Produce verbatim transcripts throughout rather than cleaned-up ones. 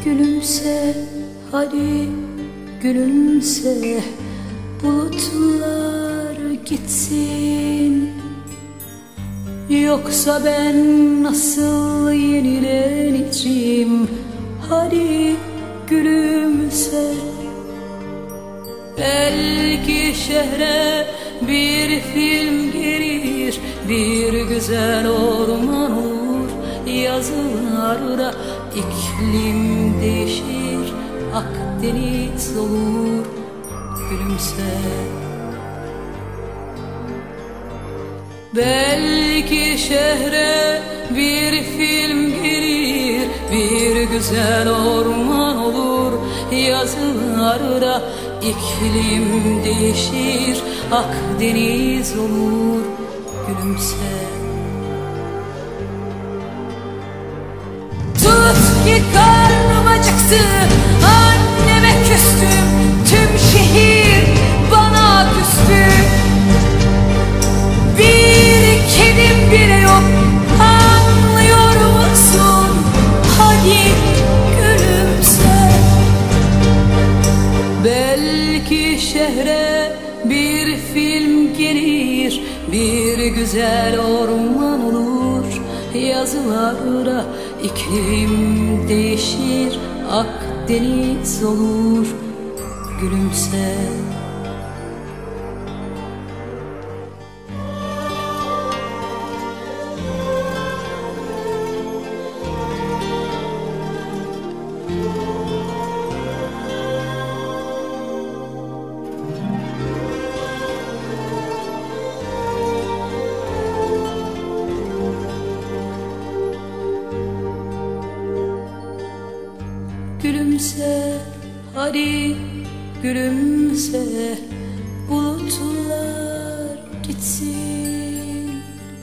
Gülümse, hadi gülümse, bulutlar gitsin. Yoksa ben nasıl yenileneceğim? Hadi gülümse. Belki şehre bir film gelir, bir güzel orman olur, yazılarda iklim değişir, Akdeniz olur. Gülümse. Belki şehre bir film gelir, bir güzel orman olur, yazılarda iklim değişir, Akdeniz olur. Gülümse. Tut ki karnım acıktı, anneme küstüm, tüm şehir bana küstü. Bir kedim bile yok, anlıyor musun? Hadi gülümse. Belki şehre bir film gelir, bir güzel orman olur, yazılarda iklim değişir, Akdeniz olur. Gülümse. Gülümse, hadi gülümse, bulutlar gitsin.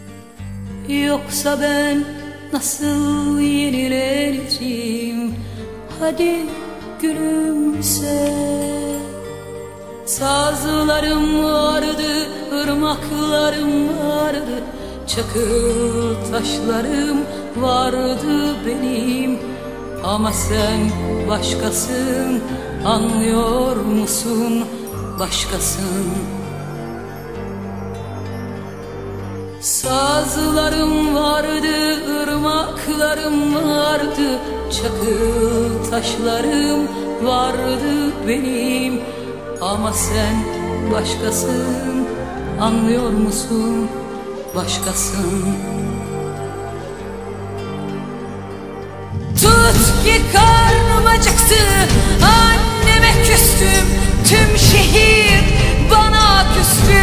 Yoksa ben nasıl yenileneceğim? Hadi gülümse. Sazlarım vardı, ırmaklarım vardı, çakıl taşlarım vardı benim. Ama sen başkasın, anlıyor musun? Başkasın. Sazlarım vardı, ırmaklarım vardı, çakıl taşlarım vardı benim. Ama sen başkasın, anlıyor musun? Başkasın. Tut ki karnım acıktı, anneme küstüm, tüm şehir bana küstü.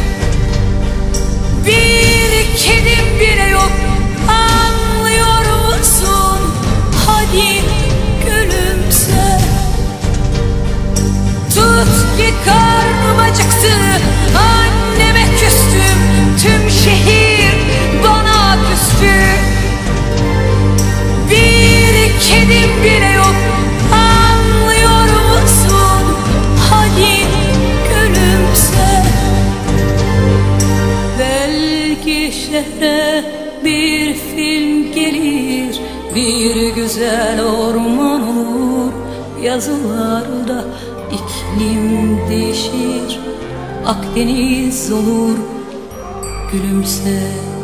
Bir kedim bile yok, anlıyor musun? Hadi gülümse. Tut ki karnım acıktı, anneme küstüm, tüm şehir bana küstü. Kedim bile yok, anlıyor musun? Hadi gülümse. Belki şehre bir film gelir, bir güzel orman olur, yazılarda iklim değişir, Akdeniz olur. Gülümse.